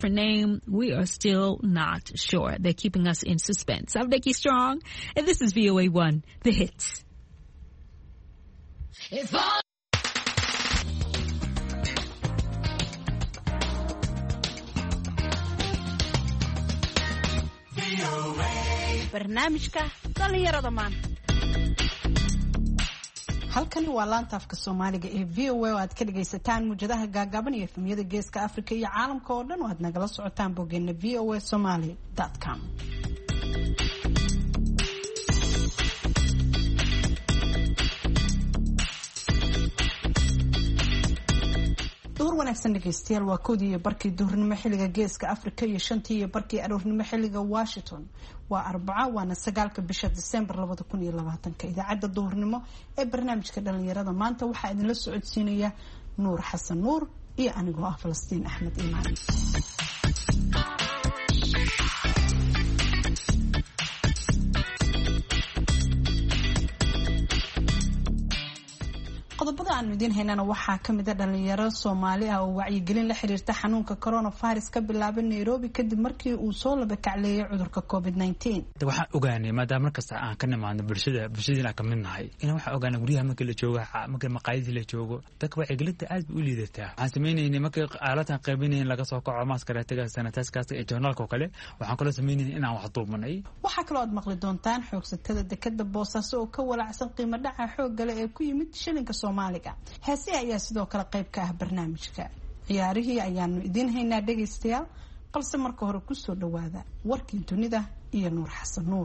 For name, we are still not sure. They're keeping us in suspense. I'm Nikki Strong, and this is VOA1, The Hits. If all barnaamijka dhalinyarada maanta. halkani waa laanta afka Soomaaliga ee VOA oo aad ka dhageysataan muujadaha gaagaaban iyo efemiyada geeska Afrika iyo caalamka oo dhan oo aad nagala socotaan boggeena voasomali.com. duhur wanaagsan dhegeystayaal waa 1:00 duhurnimo xilliga geeska Afrika iyo 5:00 aroornimo xilliga Washington. waa Arbaca waana 9 bisha December 2020. idaacadda duhurnimo ee barnaamijka dhalinyarada maanta waxaa idinla socodsiinaya Nuur Xasan Nuur iyo anigoo ah Falastiin Axmed Iimaan. qodobada aan idin haynana waxaa kamid ah dhalinyaro Soomaali ah oo wacyigelin la xiriirta xanuunka coronavirus ka bilaabay Nairobi kadib markii uu soo laba kacleeyay cudurka COVID-19. waxaan ogaanay maadaama markasta aan ka nimaadno bulshadina ka mid nahay in waxaan ogaanay guryaha markii la joogo markii maqaayadii la joogo dadka wacyigelinta aad u liidataa. waxaan sameeynay markii aaladahan qaybinayeen laga soo kaco maaskaratiga sanitaskaas ee journalka kale waxaan kala sameeynay inaan wax duubanay. waxaa kaloo aad maqli doontaan xoogsatada dekada Boosaaso oo ka walacsan qiimo dhaca xoog gale ee ku yimid shilinka Soomaaliga. heesi ayaa sidoo kale qayb ka ah barnaamijka. ciyaarihii ayaanu idin haynaa dhageystayaal balse marka hore ku soo dhawaada warkii dunida iyo Nuur Xasan Nuur.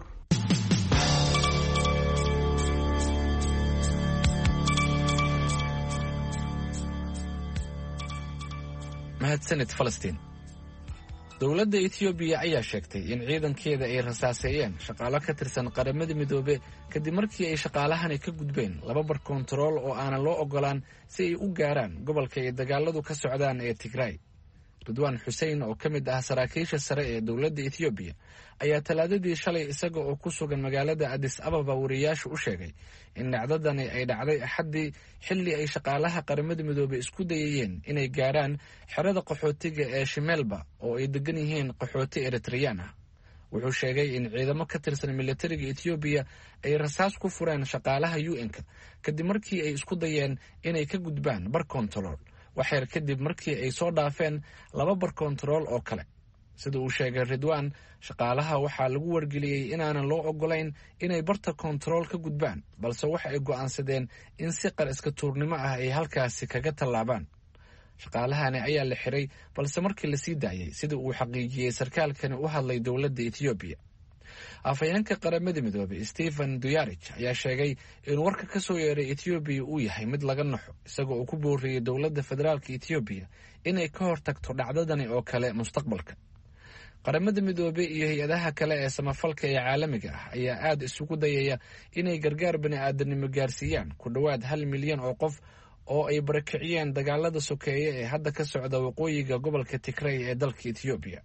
mahadsanid Falastiin. dowladda Itoobiya ayaa sheegtay in ciidankeeda ay rasaaseeyeen shaqaale ka tirsan qaramada midoobay kadib markii ay shaqaalahani ka gudbeen 2 bar kontarool oo aanan loo ogolaan si ay u gaaraan gobolka ay dagaaladu ka socdaan ee Tigray. Ridwaan Xuseen oo ka mid ah saraakiisha sare ee dowladda Itoobiya ayaa talaadadii shalay isaga oo ku sugan magaalada Addis Ababa wariyaasha u sheegay in dhacdadani ay dhacday Axaddii xilli ay shaqaalaha qaramada midoobay isku dayayeen inay gaaraan xerada qaxootiga ee Shimelba oo ay degan yihiin qaxooti Eritrean ah. wuxuu sheegay in ciidamo ka tirsan militariga Itoobiya ay rasaas ku fureen shaqaalaha UN-ka kadib markii ay isku dayeen inay ka gudbaan bar kontarool waxyar kadib markii ay soo dhaafeen 2 bar kontarool oo kale. sida uu sheegay Ridwaan, shaqaalaha waxaa lagu wargeliyey inaanan loo ogolayn inay barta kontarool ka gudbaan balse waxa ay go'aansadeen in si qar iska tuurnimo ah ay halkaasi kaga tallaabaan. shaqaalahani ayaa la xiray balse markii la sii daayay sida uu xaqiijiyey sarkaalkani u hadlay dowladda Itoobiya. afhayeenka qaramada midoobay Stephen Dujarric ayaa sheegay in warka ka soo yeeray Itoobiya uu yahay mid laga naxo isagoo uu ku booriyay dowladda federaalka Itoobiya inay ka hortagto dhacdadani oo kale mustaqbalka. qaramada midoobay iyo hay'adaha kale ee samafalka ee caalamiga ah ayaa aad isugu dayaya inay gargaar bani'aadanimo gaarsiiyaan ku dhawaad 1 milyan oo qof oo ay barakiciyeen dagaalada sokeeye ee hadda ka socda waqooyiga gobolka Tigray ee dalka Itoobiya.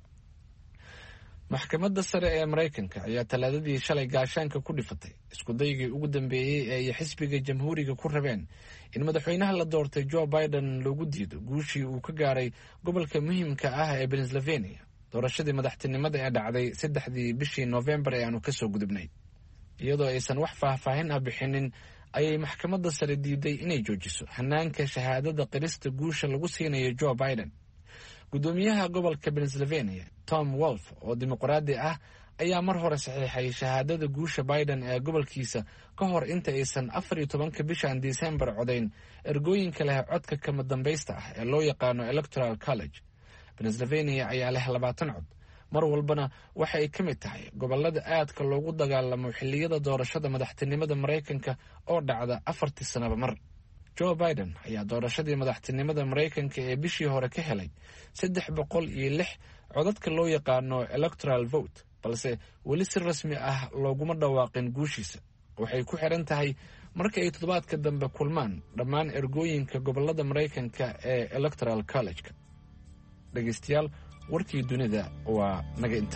maxkamadda sare ee Mareykanka ayaa talaadadii shalay gaashaanka ku dhifatay isku daygii ugu dambeeyay ee ay xisbiga jamhuuriga ku rabeen in madaxweynaha la doortay Joe Biden loogu diido guushii uu ka gaaray gobolka muhiimka ah ee Pennsylvania doorashadii madaxtinimada ee dhacday 3 bishii November ee aanu ka soo gudubnay. iyadoo aysan wax faahfaahin ah bixinin ayay maxkamadda sare diiday inay joojiso hanaanka shahaadada qirista guusha lagu siinayo Joe Biden. gudoomiyaha gobolka Pennsylvania Tom Wolf oo dimuqraadi ah ayaa mar hore saxiixay shahaadada guusha Biden ee gobolkiisa ka hor inta aysan 14 bishan December codayn ergooyinka leh codka kama dambaysta ah ee loo yaqaano Electoral College. Pennsylvania ayaa leh 20 cod mar walbana waxa ay ka mid tahay gobolada aadka loogu dagaalamo xilliyada doorashada madaxtinimada Mareykanka oo dhacda 4 sanaba mar. Joe Biden ayaa doorashadii madaxtinimada Mareykanka ee bishii hore ka helay 306 codadka loo yaqaano electoral vote balse weli si rasmi ah looguma dhawaaqin guushiisa. waxay ku xiran tahay marka ay toddobaadka dambe kulmaan dhammaan ergooyinka gobolada Mareykanka ee Electoral College-ka. dhageystayaal warkii dunida waa naga inta.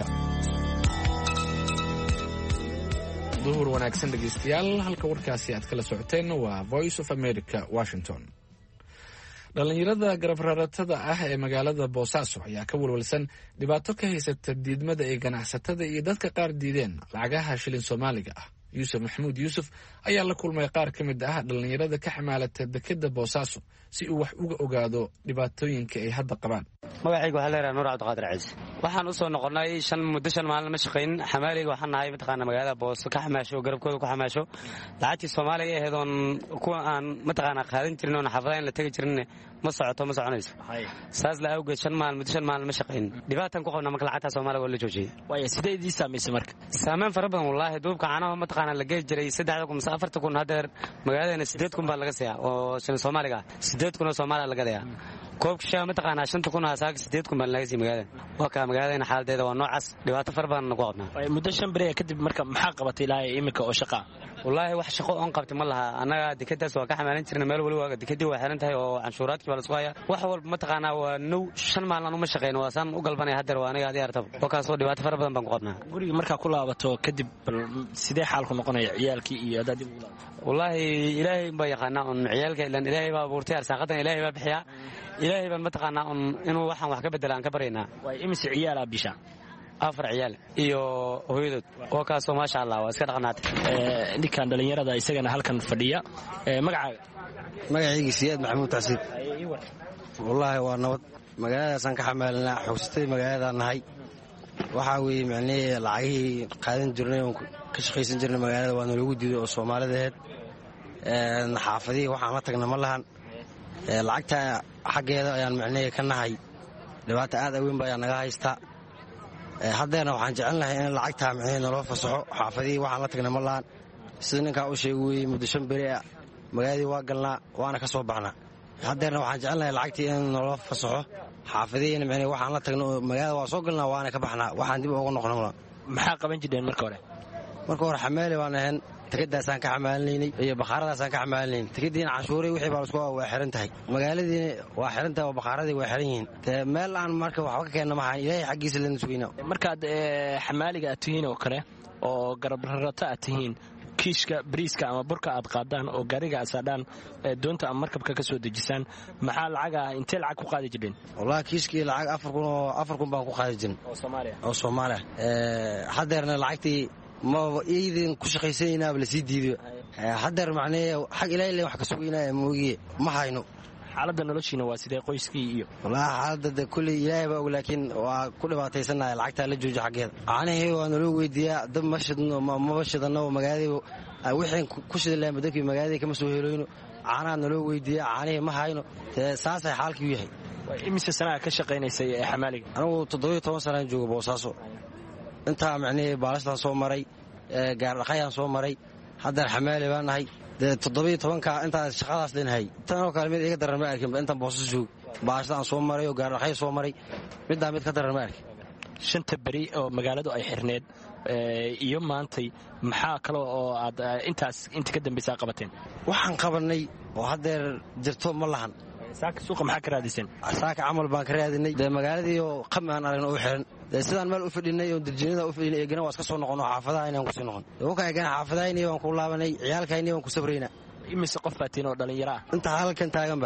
duhur wanaagsan dhageystayaal, halka warkaasi aad kala socoteen waa Voice of America Washington. dhallinyarada garabraratada ah ee magaalada boosaaso ayaa ka walwalsan dhibaato ka haysata diidmada ay ganacsatada iyo dadka qaar diideen lacagaha shilin soomaaliga ah. yuusuf maxamuud yuusuf ayaa la kulmay qaar ka mid ah dhallinyarada ka xamaalata dekeda boosaaso si uu wax uga ogaado dhibaatooyinka ay hadda qabaan. magacayga waxaa leeyahay nuur cabdiqaadir ciise. waxaan u soo noqonnay muddo 5 maalin ma shaqayn. xamaaliga waxaan nahay mataqaana magaalada Booso ka xamaasho garabkooda ku xamaasho lacagtii Soomaaliga ee heedoon kuwa aan mataqaana qaadan jirin oo xafadayn la tagi jirin ma soconayso. saas la awgeed 5 maalin ma shaqayn. dhibaatan ku qabna marka lacagta Soomaaliga oo la joojiyay. way sideedii saameysay marka. saameyn fara badan wallahi duubka caanaha mataqaana la geey jiray 3,000 hadeer magaalada 8,000 baa laga siiyaa oo shilin Soomaaliga 8,000 oo Soomaaliga laga leeyahay. koobka mataqaana 5,000 saaka 8,000 baa laga sii magaalada. waa ka magaalada xaaladeeda waa noocaas dhibaato fara badan ku qabnaa. way muddo 5 bari kadib marka maxaa qabatay ilaa imika oo shaqa. wallahi wax shaqo on qabtay ma laha. anaga dekedaas waa ka xamaalan jirnay meel wali waa dekedii waa xiran tahay oo canshuuraadkii baa la soo haya. wax walba mataqaana waa now 5 maalin uma shaqeyn waa san u galbanay hadeer waa aniga diyaar tab. oo kaas oo dhibaato fara badan baan ku qabnaa. guriga marka ku laabato kadib sidee xaalku noqonaya ciyaalkii iyo dad dib u laabato. wallahi ilaahay baa yaqaana on ciyaalka ilaan ilaahay baa buurtay arsaaqadan ilaahay baa bixiya. ilaahay baan mataqaana on inuu waxaan wax ka bedelaan ka bareynaa. way imisi ciyaal bisha 4 ciyaal iyo hooyadood oo kaas oo maasha Allah waa iska dhaqanaatay. ninkan dhalinyarada isagana halkan fadhiya magacayga Siyaad Maxamuud Tasiid. wallahi waa nabad magaaladaasaan ka xamaalanaa xoogstay magaalada nahay. waxa weeye macnaheedu lacagii qaadan jirnay oo ka shaqaysan jirnay magaalada waa lagu diiday oo Soomaaliyeed xaafadii waxaan la tagnaa ma lahan. lacagta xageeda ayaan macnaheedu ka nahay dhibaato aad u weyn baa naga haysta. hadeerna waxaan jecelnahay in lacagta macnaheedu naloo fasaxo xaafadii waxaan la tagnaa ma lahan. sida ninka uu sheegay muddo 5 bari ah magaaladii waa galnaa waana ka soo baxnaa. hadeerna waxaan jecelnahay lacagtii in naloo fasaxo xaafadiina macnaheedu waxaan la tagnaa magaalada waa soo galnaa waana ka baxnaa. waxaan dib ugu noqonaa. maxaa qaban jireen marka hore xamaali waan ahayn. tikadaasaan ka xamaalinaynay iyo bakhaaradaasaan ka xamaalinaynay. tikadiina canshuuray wixii baa isku waa xiran tahay. magaaladiina waa xiran tahay oo bakhaaradii waa xiran yihiin. meel aan marka waxba ka keenna maahan ilaahay xaggiisa lana sugayna. markaad xamaaliga aad tihiin oo kale oo garabrarata aad tihiin kiishka bariiska ama burka aad qaadaan oo gaariga aad saadhaan doonta ama markabka ka soo dejisaan maxaa lacaga intee lacag ku qaadi jireen. wallahi kiishkii lacag 4,000 baan ku qaadi jirnay oo Soomaaliya. hadeerna lacagtii ma iidin ku shaqaysanayna la sii diido. hadeer macnaheedu xaq ilaahay wax ka sugaynaa moogiye ma hayno. xaaladda noloshiina waa sidee qoyskii iyo wallahi xaaladda kulli ilaahay baa og laakiin waa ku dhibaataysanahay lacagta la joojo xageeda. caanahay waa naloo weydiiyaa dab ma shidano magaalada wixii ku shidan dadkii magaalada kama soo helayno. caanaha naloo weydiiyaa caanahay ma hayno. saasay xaalkii yahay. imise sanaa ka shaqaynaysay xamaaliga. anigu 17 sano aan joogo Boosaaso. inta macnaheedu baalashaan soo maray gaar dhaqayaan soo maray. haddana xamaali baan nahay 17ka inta shaqadaas leenahay. tan oo kale mid iga daran ma arkin inta Boosaaso joog. baalashaan soo maray oo gaar dhaqay soo maray mid ka daran ma arkin. 5 bari oo magaaladu ay xirneed iyo maantay maxaa kale oo aad inta ka dambaysa qabateen. waxaan qabanay oo hadeer jirto ma lahan. saaka suuqa maxaa ka raadiseen. saaka camal baan ka raadinay magaaladii oo qamaan aragna oo xiran. sidaan meel u fadhinay oo dirjinada u fadhinay eegana waa iska soo noqono xaafadaha inaan ku soo noqon. ka eegana xaafadaha inaan ku laabanay ciyaalkayna waan ku sabrayna. imise qof baatiin oo dhalinyaro ah. inta halkan taagan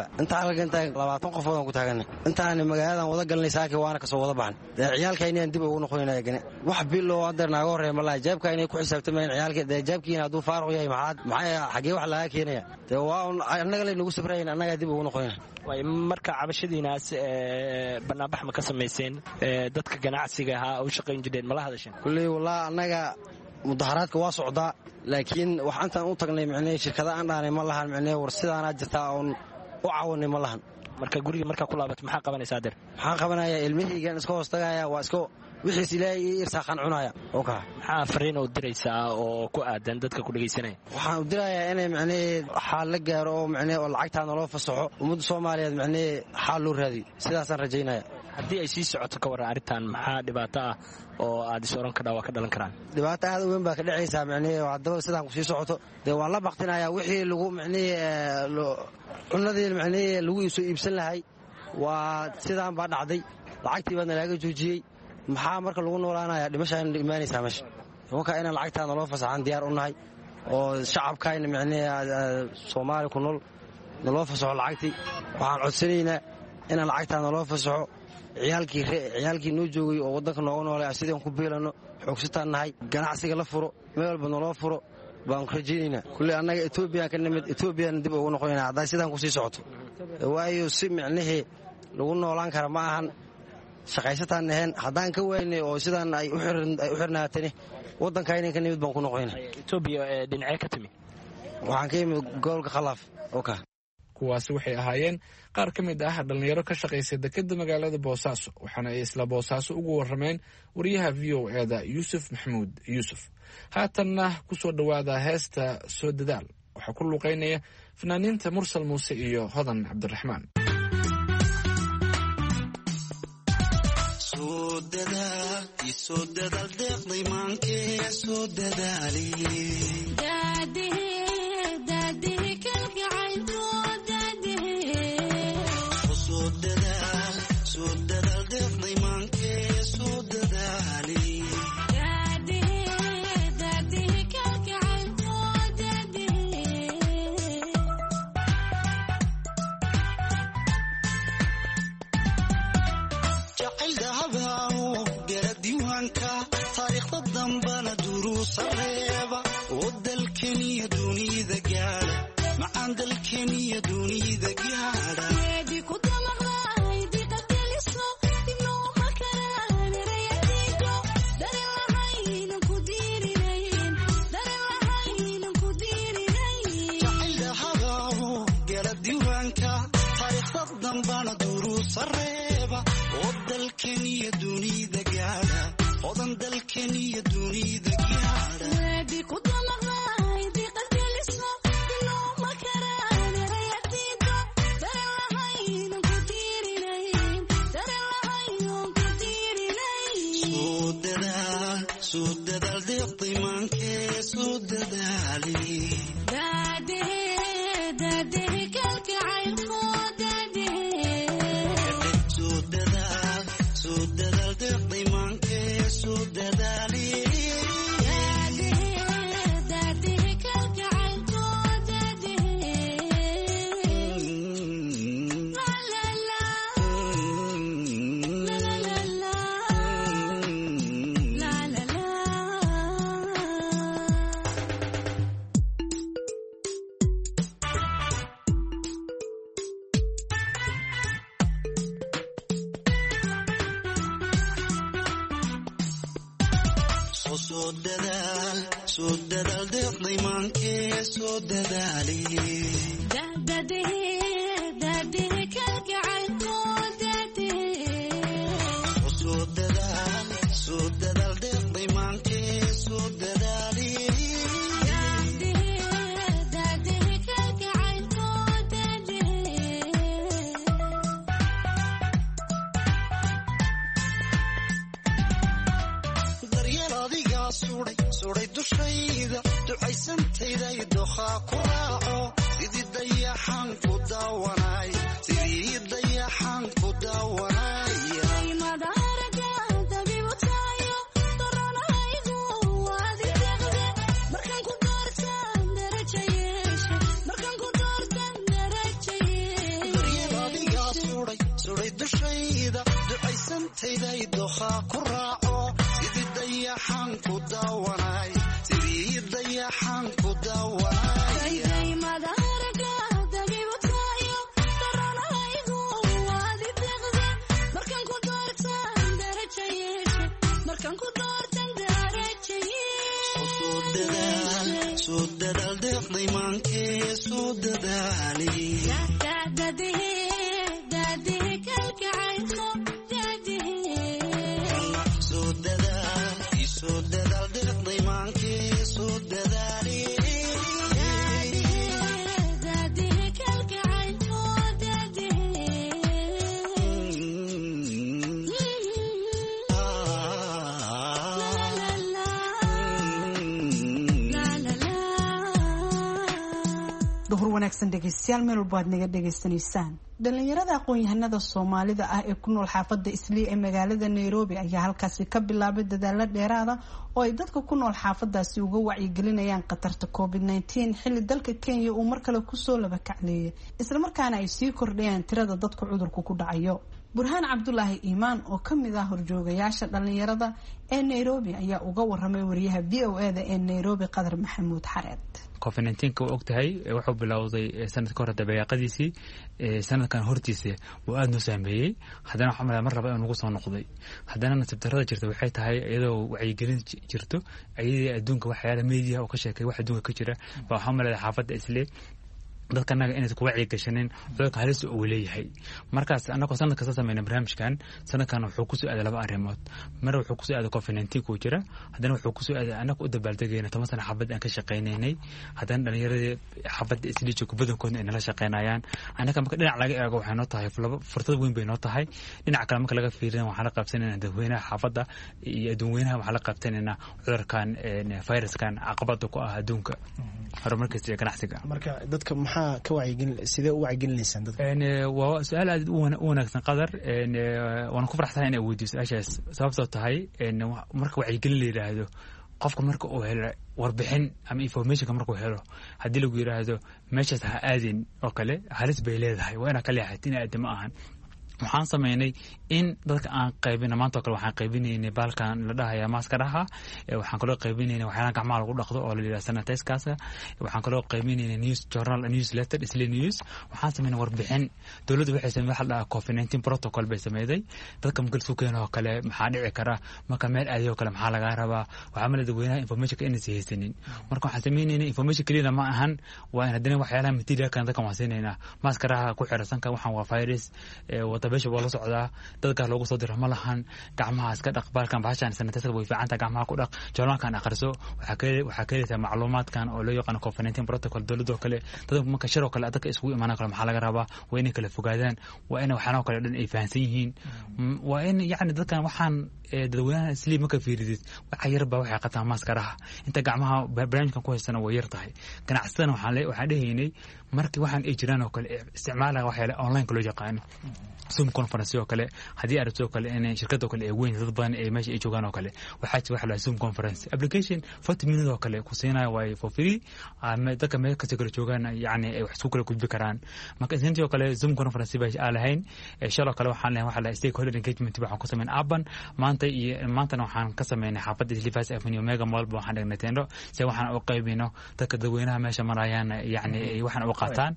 20 qof oo ku taaganay. intaan magaaladan wada galnay saaka waana ka soo wada baxan. ciyaalkayna dib ugu noqonayna eegana. wax bilo hadeer naaga horeey ma laha jeebkayna ku xisaabtamayeen ciyaalka jeebkiina haduu faaruq yahay maxaa xagee wax laga keenaya. waa annaga la nagu sabrayeen annaga dib ugu noqonayna. way marka cabashadiinaas banaanbax ma ka sameyseen dadka ganacsiga ahaa oo shaqayn jireen ma la hadasheen. kulli wallahi annaga mudaharaadka waa socdaa laakiin wax intaan u tagnay macnaheedu shirkada aan dhaanay ma lahan macnaheedu war sidaana jirtaa oo u caawanay ma lahan. marka guriga marka ku laabato maxaa qabanaysaa adeer. waxaan qabanayaa ilmahaygan iska hoostagaya waa iska wixiis ilaahay irsaaqan cunaya oo ka maxaa fariin oo diraysaa oo ku aadan dadka ku dhageysanaya. waxaan u dirayaa inay macnaheedu xaal la gaaro oo macnaheedu lacagta naloo fasaxo ummadda Soomaaliyeed macnaheedu xaal loo raadiyo sidaasaan rajaynaya. haddii ay sii socoto ka waran arrintan maxaa dhibaato ah oo aad is oran kadhaa waa ka dhalan karaan. dhibaato aad u weyn baa ka dhacaysaa macnaheedu haddaba sidaan ku sii socoto dee waan la baqtinayaa wixii lagu macnaheedu cunadii macnaheedu lagu soo iibsan lahay waa sidaan baa dhacday. lacagtii baa nalaga joojiyey. maxaa marka lagu noolaanaya dhimashaan imaanaysaa meesha. marka inaan lacagta naloo fasaxan diyaar u nahay oo shacabkayna macnaheedu Soomaali ku nool naloo fasaxo lacagtii waxaan codsanaynaa inaan lacagtaa naloo fasaxo ciyaalkii noo joogay oo waddanka nooga noolay sidii aan ku biilanno xoogsataan nahay ganacsiga la furo meel walba naloo furo baan rajaynaynaa kulley annaga etoobiyaan ka nimid etoobiyana dib ugu noqonaynaa hadday sidaan kusii socoto waayo si micnihii lagu noolaan kara ma ahan shaqaysataan naheen haddaan ka waynay oo sidaan ay u xirnaatani waddankaynan ka nimid baan ku noqonaynaa etoobiya dhinacee ka timi waxaan ka imid gobolka khalaaf oka kuwaasi waxay ahaayeen qaar ka mid ah dhallinyaro ka shaqaysa dekedda magaalada boosaaso waxaana ay isla boosaaso ugu warrameen wariyaha v o eda yuusuf maxamuud yuusuf haatanna ku soo dhowaada heesta soo dadaal waxaa ku luuqaynaya fanaaniinta mursal muuse iyo hodan cabdiraxmaan duhur wanaagsan dhegaystayaal meel walba aad naga dhegaysanaysaan dhalinyarada aqoon-yahanada Soomaalida ah ee ku nool xaafadda Islii ee magaalada Nairobi ayaa halkaasi ka bilaabay dadaalo dheeraada oo ay dadka ku nool xaafadaasi uga wacyigelinayaan khatarta COVID-19 xilli dalka Kenya uu mar kale ku soo laba kacleeyay isla markaana ay sii kordhayaan tirada dadka cudurku ku dhacayo. Burhaan Cabdullaahi Iimaan oo ka mid ah horjoogayaasha dhalinyarada ee Nairobi ayaa uga waramay wariyaha VOA-da ee Nairobi Qadar Maxamuud Xareed. COVID-19 oo ogtahay wuxuu bilowday sanadka hore dabeeqadiisii sanadkan hortiisa oo aad noo saameeyay haddana waxa mar raba inuu ugu soo noqday haddana nasiibdarrada jirta waxay tahay iyadoo wacyigelin jirto ayadii adduunka waxyaalaha media oo ka sheekay wax adduunka ka jira baa waxa malada xaafadda Islii dadka naga inay ku wacyi gashaneen cudurka halis uu leeyahay markaas anagoo sanad kasta sameeyna barnaamijkan sanadkan wuxuu ku soo aaday laba arrimood mar wuxuu ku soo aaday COVID-19 ku jira haddana wuxuu ku soo aaday anagu u dabaaldegayna 10 sano xabad aan ka shaqeynay haddana dhalinyarada xabadda Islii joog badankood ay nala shaqeynayaan anaga marka dhinac laga eego waxay noo tahay fursad weyn bay noo tahay dhinaca kale marka laga fiiriyo waxaan la qabsanaynaa dadweynaha xaafadda iyo adduunweynaha waxaan la qabsanaynaa cudurkan viruskan caqabada ku ah adduunka horumarkiisa ganacsiga marka dadka ka wacyigelin sidee u wacyigelinaysan dadka waa su'aal aad u wanaagsan Qadar waan ku faraxsanahay in ay weydiiso ashaas sababtoo tahay marka wacyigelin la yiraahdo qofka marka uu helo warbixin ama information marka uu helo hadii lagu yiraahdo meeshaas ha aadin oo kale halis bay leedahay waa ina kale xatin aadama ahan waxaan sameeynay in dadka aan qaybina maanta kale waxaan qaybinaynay baalkan la dhahayo maskaraha waxaan kale qaybinaynay waxyaalaha gacmaha lagu dhaqdo oo la yiraahdo sanitize-kaas waxaan kale qaybinaynay news journal newsletter Islii news waxaan sameeynay warbixin dawladdu waxay sameeyay waxa la dhahaa COVID-19 protocol bay sameeyay dadka markay soo keenoo kale maxaa dhici kara marka meel aadayo kale maxaa laga rabaa waxa meel dadweynaha information ka inay haysanin marka waxaan sameeynay information kaliya ma ahan waa in hadana waxyaalaha material kan dadka waasiinayna maskaraha ku xirsanka waxaan waa virus beesha wala socdaa dadka loogu soo diray malahan gacmaha iska dhaq baalkan baashan sanadka way fiicanta gacmaha ku dhaq joornaalkan akhriso waxa kaleeta macluumaadkan oo loo yaqaan COVID-19 protocol dawladda kale dadka marka shiro kale dadka isugu imaan kale maxaa laga rabaa waa inay kala fogaadaan waa in waxana kale dhan ay fahansan yihiin waa in yaani dadkan waxaan dadweynaha Islii marka fiiridid waxa yar baa waxa qataa maskaraha inta gacmaha barnaamijkan ku haysana way yar tahay ganacsadana waxaan dhahaynay markii waxaan ay jiraan oo kale isticmaalaya waxyaalo online loo yaqaan Zoom conference oo kale hadii aragto kale in shirkado kale ay weyn dad badan ay meesha ay joogaan oo kale waxa wax la Zoom conference application 40 minutes oo kale ku siinaya way for free ama dadka meel kasta kale joogaan yaani ay wax soo kala gudbi karaan marka intii oo kale Zoom conference bay aalahayn shalo kale waxaan leeyahay waxa la stakeholder engagement waxaan ku sameeyay aban maantana waxaan ka sameeynay xaafadda Islii Avenue Mega Mall waxaan dhignay tendo si waxaan u qaybino dadka dadweynaha meesha marayaan yaani waxaan u qaataan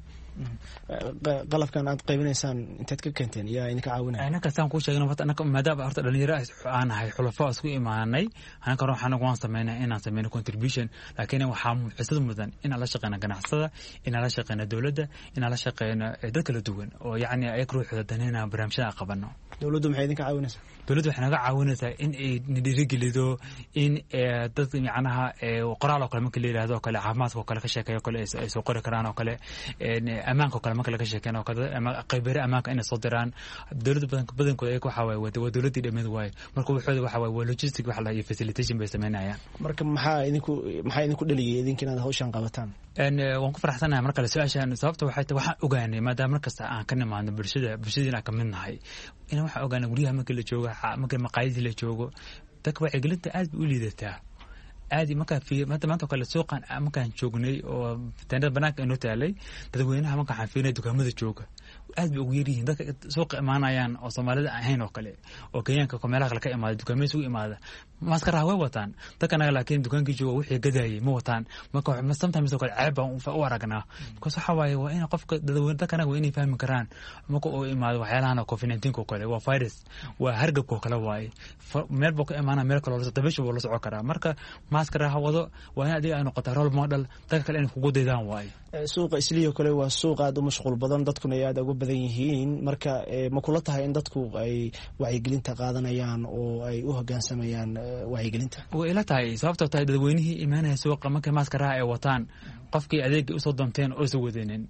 qalabkan aad qaybinaysaan intaad ka keenteen yaa idinka caawinaya anaka saan ku sheegno maadaama horta dhalinyaro aan ahay xulafo isku imaanay anaka waxaan ugu sameeynaa inaan sameeyno contribution laakiin waxaa xisad mudan in la shaqeeyna ganacsada in la shaqeeyna dawladda in la shaqeeyna dad kala duwan oo yaani ay ruuxda danayna barnaamijyada qabano dawladdu maxay idinka caawinaysaa dawladdu waxay naga caawinaysaa in ay nidhigelido in dad macnaha qoraal oo kale marka la yiraahdo kale caafimaadka oo kale ka sheekeeyo kale ay soo qori karaan oo kale amaanka kale marka laga sheekeeno kale ama qaybare amaanka inay soo diraan dawladda badankooda ay waxa way dawladda dhameed way marka waxa way logistic waxa la iyo facilitation bay sameynayaan marka maxaa idinku dhaliyay idinka inaad hawshan qabataan waan ku faraxsanahay marka la su'aashan sababta waxaan ogaanay maadaama markasta aan ka nimaadno bulshada ka mid nahay in waxa ogaanay guriyaha marka la joogo marka maqaayadii la joogo dadka wacyigelinta aad u liidataa aadi marka maanta kale suuqan markaan joognay oo tendada banaanka inoo taalay dadweynaha marka waxaan fiirinay dukaamada jooga aad bay ugu yaryihiin dadka suuqa imaanayaan oo Soomaalida ahayn oo kale oo Kenyaanka meelaha kale ka imaada dukaamada isugu imaada maskaraha way wataan dadka naga laakiin dukaankii jooga wixii gadayay ma wataan marka sometimes oo kale ceeb baan u aragnaa because waxa waaye waa in qofka dadweynaha dadka naga inay fahmi karaan marka oo imaado waxyaalahan COVID-19 oo kale waa virus waa hargab oo kale waaye meel boo ka imaana meel kale oo dabasho la socon karaa marka maskaraha wado waa in adiga ay noqoto role model dadka kale in kugu deedaan waaye suuqa Islii kale waa suuq aad u mashquul badan dadkuna aad ugu badan yihiin marka ma kula tahay in dadku ay wacyigelinta qaadanayaan oo ay u hoggaansamayaan wacyigelinta way ila tahay sababtoo tahay dadweynihii imaanaya suuqa marka maskaraha ay wataan qofkii adeeg u soo doonteen oo soo wadeenin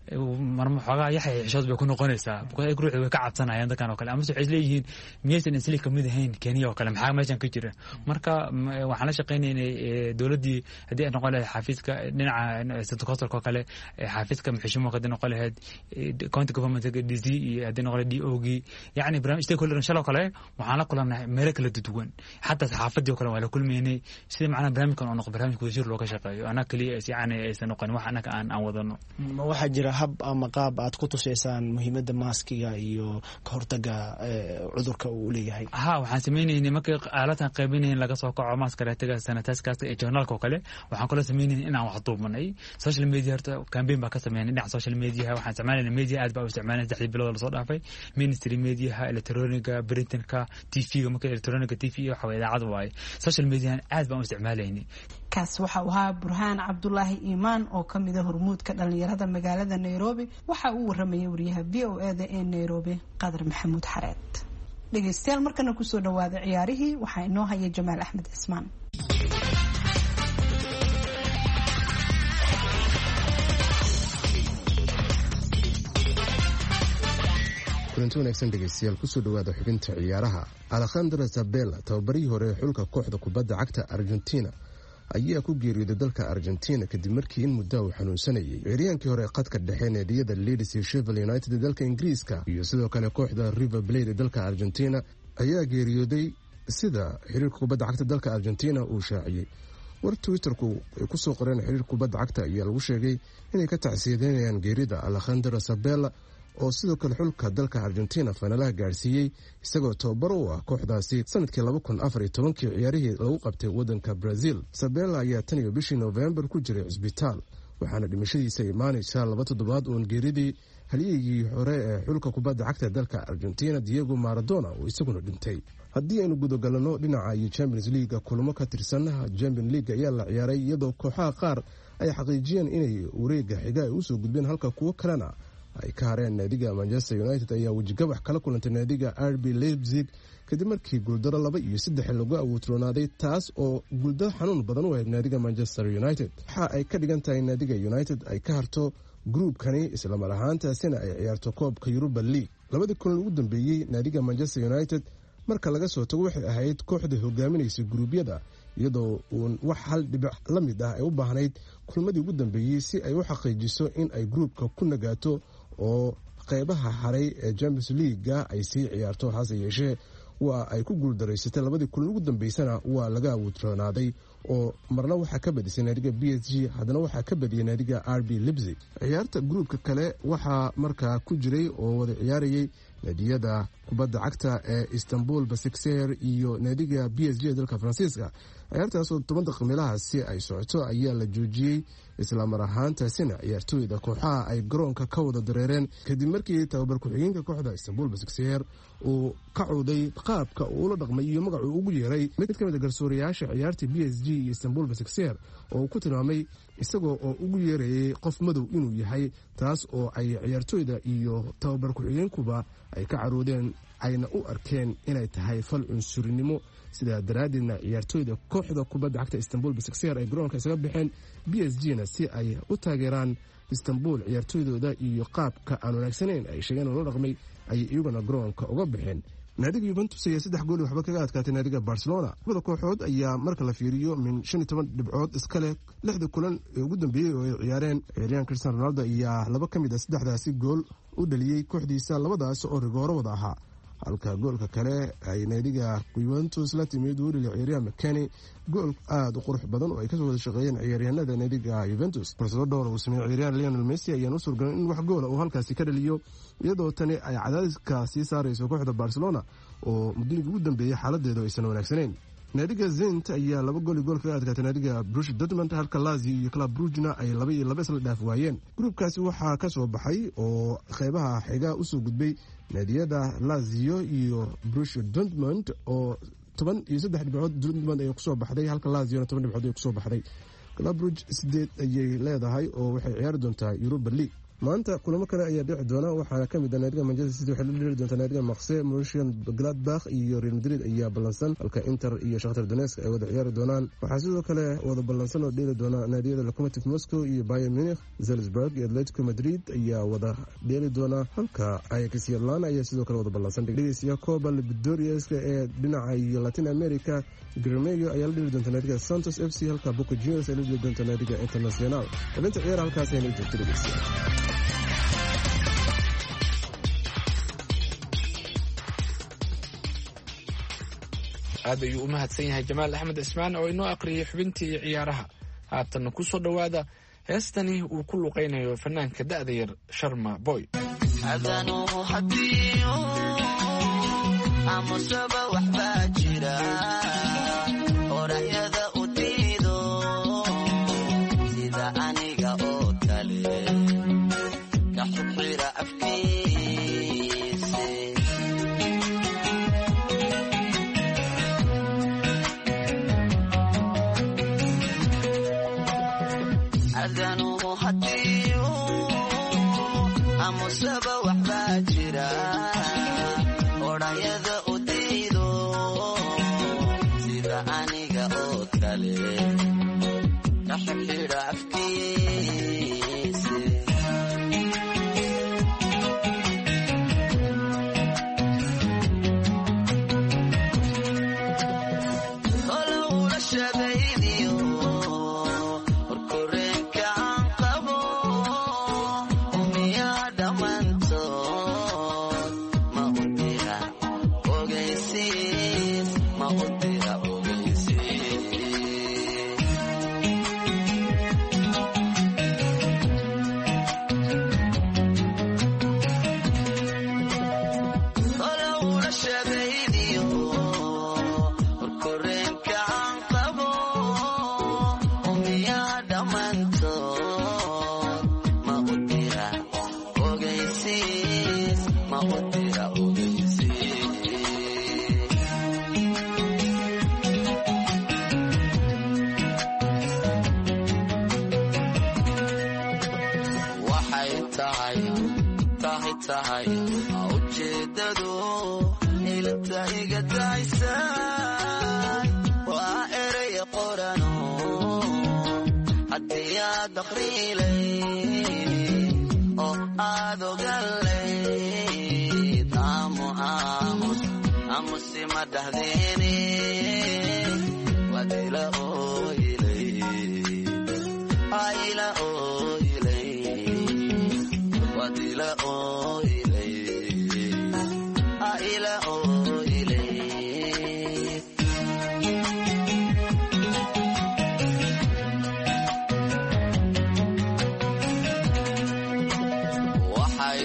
marma xoogaa yaxay xishood bay ku noqonaysaa because ay ruuxi way ka cabsanayaan dadkan oo kale ama waxay isleeyihiin miyaysan isli kamid ahayn Kenya oo kale maxaa meeshan ka jira marka waxaan la shaqeynaynay dowladdii haddii ay noqon lahayd xafiiska dhinaca Central kale xafiiska maxishimo ka noqon lahayd county government DC iyo haddii noqon lahayd DOG yani barnaamij stakeholder shalo kale waxaan la kulanay meelo kala duwan xataa saxaafadii oo kale waa la kulmeynay sida macnaha barnaamijkan oo noqon barnaamij wadajir looga shaqeeyo ana kaliya yani aysan noqon wax anaka aan wadano waxaa jira hab ama qaab aad ku tusaysaan muhiimadda maaskiga iyo ka hortaga cudurka uu leeyahay waxaan sameynaynay markii aalatan qaybinayn laga soo kaco maaskareetiga sanadkaas ee journalka oo kale waxaan kula sameynaynay inaan wax duubanay social media horta campaign baa ka sameynay dhinaca social media waxaan isticmaalayna media aad baa u isticmaalayna 3 bilood la soo dhaafay ministry media electronic printinka TV-ga marka electronic TV waxa idaacad waaye social media aad baan u isticmaalaynay kaas waxa uu ahaa Burhaan Cabdullaahi Iimaan oo kamid ah hormuudka dhalinyarada magaalada Nairobi waxa uu waramayay wariyaha VOA-da ee Nairobi Qadar Maxamuud Xareed dhageystayaal markana ku soo dhawaada ciyaarihii waxa inoo haya Jamaal Axmed Cismaan kulanti wanaagsan dhegeystayaal kusoo dhawaada xubinta ciyaaraha Alejandro Sabella tababarihii hore xulka kooxda kubadda cagta Argentina ayaa ku geeriyooday dalka Argentina kadib markii in muddo uu xanuunsanayay ciyaaryahankii hore qadka dhexe naadiyada Leeds iyo Sheffield United ee dalka Ingiriiska iyo sidoo kale kooxda River Plate ee dalka Argentina ayaa geeriyooday sida xiriirka kubadda cagta dalka Argentina uu shaaciyay war Twitterku ay ku soo qoreen xiriirka kubadda cagta ayaa lagu sheegay inay ka tacsiyadeynayaan geerida Alejandro Sabella oo sidoo kale xulka dalka Argentina finaalaha gaarsiiyey isagoo tababar u ah kooxdaasi sanadkii 2014 ciyaarihii lagu qabtay wadanka Brazil. Sabella ayaa tan iyo bishii November ku jiray isbitaal waxaana dhimashadiisa imaanaysaa 2 toddobaad oo geeridii halyeeyii hore ee xulka kubadda cagta dalka Argentina Diego Maradona oo isaguna dhintay. haddii aynu gudagalano dhinaca iyo Champions League kulamo ka tirsan Champions League ayaa la ciyaaray iyadoo kooxaha qaar ay xaqiijiyeen inay wareega xiga ay u soo gudbeen halka kuwa kalena ay ka hareen naadiga Manchester United ayaa wajigabax kala kulantay naadiga RB Leipzig kadib markii guuldaro 2-3 lagu awootroonaday taas oo guuldaro xanuun badan u ahayd naadiga Manchester United waxa ay ka dhigan tahay naadiga United ay ka harto groupkani isla mar ahaantaasina ay ciyaarto koobka Europa League labadii kulan ugu dambeeyay naadiga Manchester United marka laga soo tago waxay ahayd kooxda hogaaminaysa gruubyada iyadoo wax hal dhibic la mid ah ay u baahnayd kulmadii ugu dambeeyay si ay u xaqiijiso in ay groupka ku nagaato oo qaybaha haray ee Champions League ay sii ciyaarto hase yeeshee waa ay ku guuldareysatay labadii kulan ugu dambeysana waa laga awootroonaday oo marna waxaa ka badisay naadiga PSG haddana waxaa ka badiyay naadiga RB Leipzig ciyaarta groupka kale waxaa markaa ku jiray oo wada ciyaarayay naadiyada kubadda cagta ee Istanbul Basaksehir iyo naadiga PSG dalka Faransiiska ciyaartaas oo 10 daqiiqaha ay socoto ayaa la joojiyay isla mar ahaantaasina ciyaartooyda kooxaha ay garoonka ka wada dareereen kadib markii tababar ku-xigeenka kooxda Istanbul Basaksehir uu ka cawday qaabka uu la dhaqmay iyo magaca uu ugu yeeray mid ka mid ah garsoorayaasha ciyaarta PSG iyo Istanbul Basaksehir oo uu ku tilmaamay isagoo oo ugu yeerayay qof madow inuu yahay taas oo ay ciyaartooyda iyo tababar ku-xigeenkuba ay ka caroodeen ayna u arkeen inay tahay fal cunsurinimo sida daraadina ciyaartooyda kooxda kubadda cagta Istanbul Basaksehir ay garoonka isaga baxeen PSG-na si ay u taageeraan Istanbul ciyaartooydooda iyo qaabka aan wanaagsaneyn ay sheegeen oo la dhaqmay ay iyaguna garoonka uga baxeen naadiga Juventus ayaa 3 gool waxba kaga adkaatay naadiga Barcelona labada kooxood ayaa marka la fiiriyo min 15 dhibcood iska leh 6 kulan ee ugu dambeeyay oo ay ciyaareen ciyaaryahan Cristiano Ronaldo ayaa laba kamid ah 3daasi gool u dhaliyay kooxdiisa labadaas oo rigooro wada ahaa halka goolka kale ay naadiga Juventus la timid wariga ciyaaryahan McKennie gool aad u qurux badan oo ay ka soo wada shaqeeyeen ciyaaryahanada naadiga Juventus fursado dhowr uu sameeyay ciyaaryahan Lionel Messi ayaa u suurgan in wax gool uu halkaasi ka dhaliyo iyadoo tani ay cadaadiska sii saarayso kooxda Barcelona oo muddooyinkii ugu dambeeyay xaaladeedu aysan wanaagsaneyn naadiga Zenit ayaa 2 gool kaga adkaatay naadiga Borussia Dortmund halka Lazio iyo Club Brugge ay 2-2 isla dhaaf waayeen groupkaasi waxaa ka soo baxay oo qaybaha xiga u soo gudbay naadiyada Lazio iyo Borussia Dortmund oo 13 dhibcood Dortmund ay ku soo baxday halka Lazio 10 dhibcood ay ku soo baxday Club Brugge 8 ayay leedahay oo waxay ciyaari doontaa Europa League maanta kulamo kale ayaa dhici doona waxaana ka mid ah naadiga Manchester City waxay la dhiri doontaa naadiga Marseille, Mönchengladbach iyo Real Madrid ayaa ballansan halka Inter iyo Shakhtar Donetsk ay wada ciyaari doonaan. waxaa sidoo kale wada ballansan oo dhiri doona naadiyada Lokomotiv Moscow iyo Bayern Munich, Salzburg iyo Atletico Madrid ayaa wada dhiri doona halka Ajax iyo Lana ayaa sidoo kale wada ballansan. dhigaysiga Copa Libertadores ee dhinaca iyo Latin America, Grêmio ayaa la dhiri doontaa naadiga Santos FC halka Boca Juniors ay la dhiri doontaa naadiga Internacional. xubinta ciyaar halkaas ayay joogtay dhigaysiga. aad ayuu u mahadsan yahay Jamaal Axmed Ismaan oo inoo aqriyay xubintii ciyaaraha. haatan ku soo dhawaada heestani uu ku luqeynayo fanaanka da'da yar Sharma Boy. adanu hadiyo amusaba waxba jira orayada u diido sida aniga oo kale ka xira afkiisa adanu hadiyo amusaba waxba jira orayada u diido sida aniga oo kale ka xira afkiisa olowla shadaydiyo orkoreenka aan qabo umiyaa dhammaantood ma u dira ogeysiis ma u dira olowla shadaydiyo orkoreenka aan qabo umiyaa dhammaantood ma u dira ogeysiis ma u dira waxay tahay ujeedadu ilta iga daysay waa erey qorano haddii aad akhriilay oo aad ogalayd amusima dhahdeeni wadila ooilay ayla ooilay wadila ooilay ayla ooilay waxay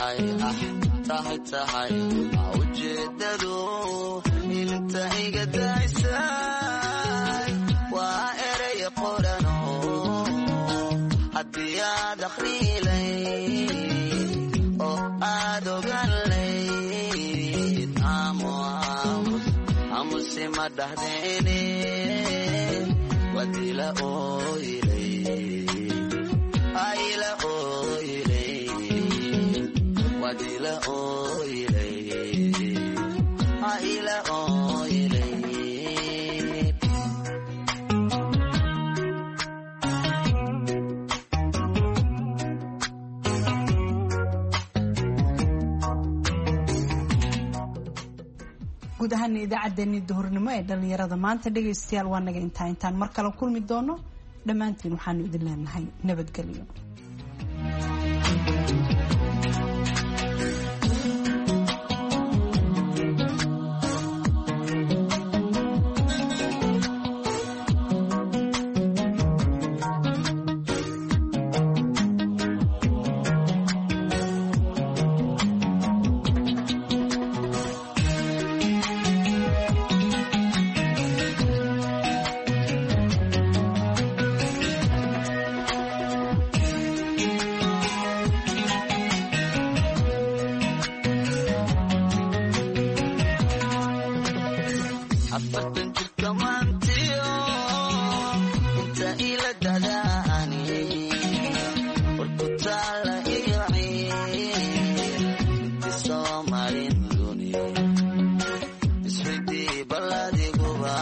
tahay ujeedadu ilta iga daysay waa erey qorano haddii aad akhriilay oo aad ogalayd amusima dhahdeeni wadila ooilay ayla ooilay wadila ooilay ayla ooilay guud ahaan idaacaddeenii duhurnimo ee dhallinyarada maanta dhegaystayaal waa naga intaan mar kale kulmi doono dhammaantiin waxaanu idin leenahay nabadgelyo. afartan jirka maantiyo inta ila dadaani warku taala aqaladiguba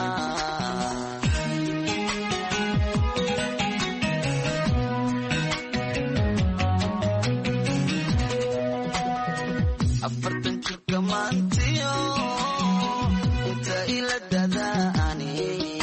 afartan jirka maantiyo inta ila dadaani